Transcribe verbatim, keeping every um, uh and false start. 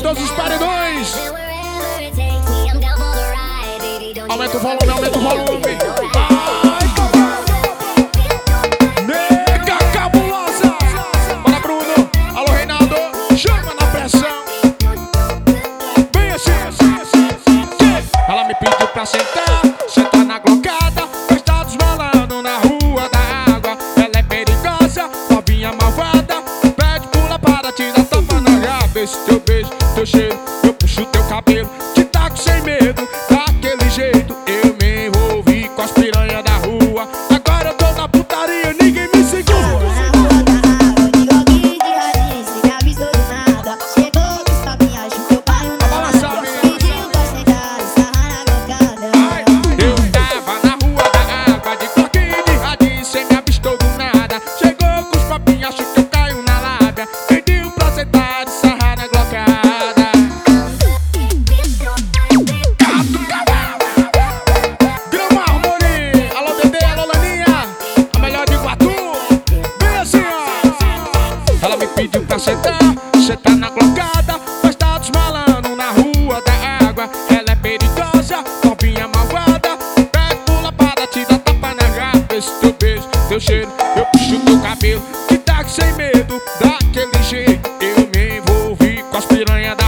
todos os paredões. Aumenta o volume, aumenta o volume. Nega cabulosa. Bora, Bruno. Alô, Reinaldo. Chama na pressão. Bem assim, assim, assim, assim. Ela me pediu pra sentar, sentar na glocada. Está desmalando na rua da água. Ela é perigosa, novinha malvada. Pede, pula para te dar tapa na cabeça. Teu beijo, teu cheiro, eu puxo teu cabelo. Te taco sem medo, daquele jeito. Eu me envolvi com as piranhas da rua. Agora eu tô na putaria, ninguém me segura. Pediu pra sentar, sentar na glocada. Mas tá desmalando na rua da água. Ela é perigosa, novinha malvada. Pega, pula para te dar tapa na cabeça. Teu beijo, teu cheiro, eu puxo teu cabelo. Te taco sem medo, daquele jeito. Eu me envolvi com as piranhas